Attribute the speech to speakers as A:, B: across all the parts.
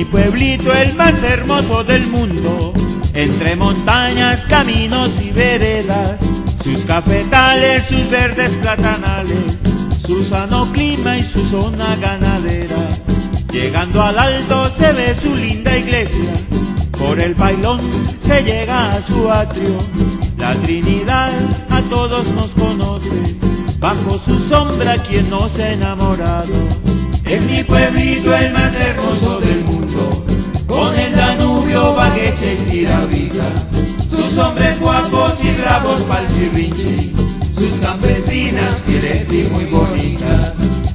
A: pueblito el más hermoso del mundo, entre montañas, caminos y veredas, sus cafetales, sus verdes platanales, su sano clima y su zona ganadera. Llegando al alto se ve su linda iglesia, por el pailón se llega a su atrio. La Trinidad a todos nos conoce, bajo su sombra quien no se ha enamorado.
B: Es mi pueblito el más hermoso del mundo, con el Danubio, Bagueche y Sirabica, sus hombres guapos y bravos pa'l chirrinchi, sus campesinas fieles y muy bonitas.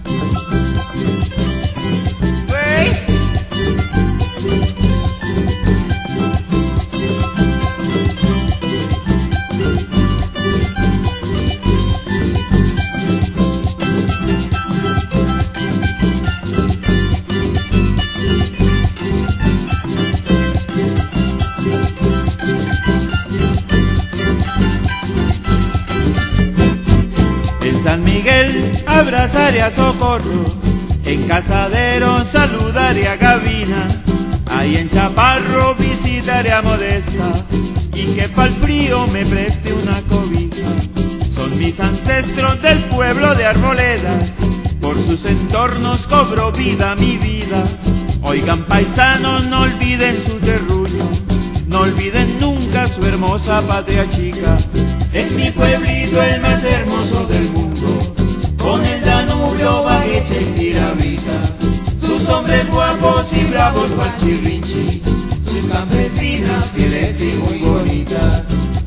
A: San Miguel abrazaré a Socorro, en Casadero saludaré a Gavina, ahí en Chaparro visitaré a Modesta, y que pa'l frío me preste una cobija. Son mis ancestros del pueblo de Arboledas, por sus entornos cobro vida mi vida. Oigan paisanos, no olviden su terruño, no olviden nunca su hermosa patria chica.
B: Es mi pueblito el más hermoso del mundo, con el Danubio, Bagueche y Sirabica, sus hombres guapos y bravos pa'l chirrinchi, sus campesinas fieles y muy bonitas.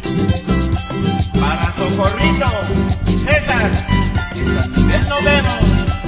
A: Para Socorrito y César, en San Miguel nos vemos.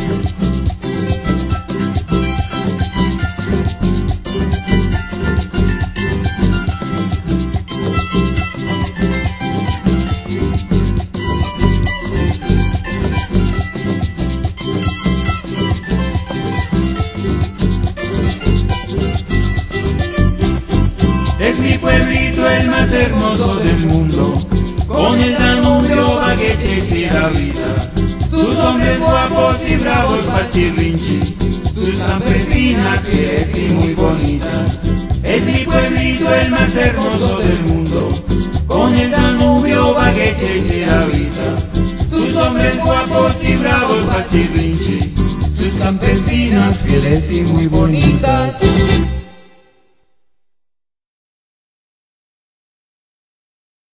B: Es mi pueblito el más hermoso del mundo, con el Danubio, Bagueche y Sirabica, sus hombres guapos y bravos pa'l chirrinchi, sus campesinas fieles y muy bonitas. Es mi pueblito el más hermoso del mundo, con el Danubio, Bagueche y Sirabica, sus hombres guapos y bravos pa'l chirrinchi, sus campesinas fieles y muy bonitas.